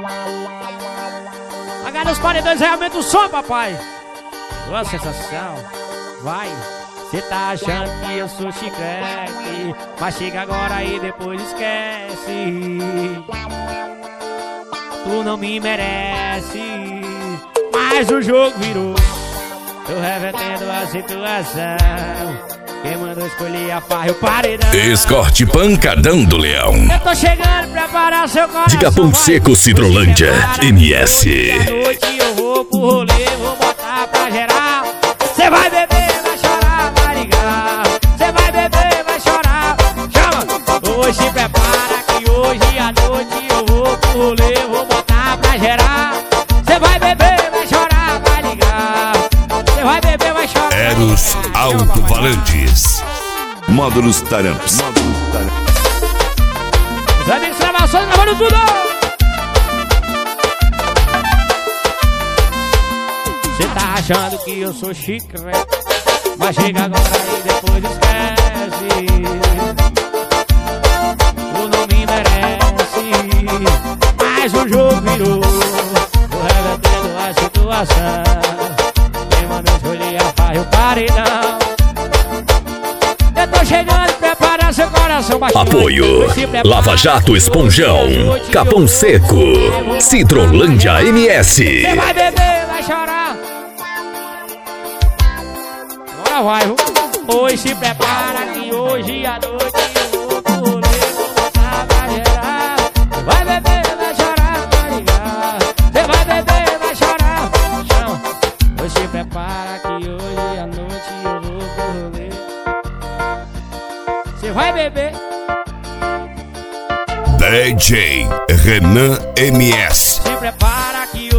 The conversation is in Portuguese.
H nos paredões, realmente o som, papai. Boa sensação. Vai. Cê tá achando que eu sou chiclete, mas chega agora e depois esquece. Tu não me merece, mas o jogo virou. Tô revertendo a situação. Quem mandou escolher a farra e o paredão. Escorte Pancadão do Leão. Eu tô chegando, preparar seu coração. De Capão Seco, Cidrolândia, MS. À noite eu vou pro rolê, vou botar pra geral. Cê vai beber, vai chorar, vai ligar. Cê vai beber, vai chorar. Chama! Hoje se prepara que hoje à noite eu vou pro rolê, vou botar pra geral. Cê vai beber, vai chorar, vai ligar. Cê vai beber, vai chorar. Eros Alto-Falantes. Módulos Taramps. Os amigos gravações gravando tudo. Cê tá achando que eu sou chiclete, mas chega agora e depois esquece. Tu não me merece, mas o jogo virou. Tô revertendo a situação. Quem mandou escolher a farra e o paredão. Eu tô chegando, prepara seu coração baixinho. Apoio Lava Jato Esponjão, Capão Seco, Cidrolândia MS. Você vai beber, vai chorar. Agora vai, viu? Hoje se prepara que hoje à noite eu vou pro rolê, vou botar pra gerar. Vai beber, vai chorar, vai ligar. Você vai beber, vai chorar. Chama. Hoje se prepara que hoje à noite eu vou pro rolê. Você vai beber. DJ Renan MS. Se prepara que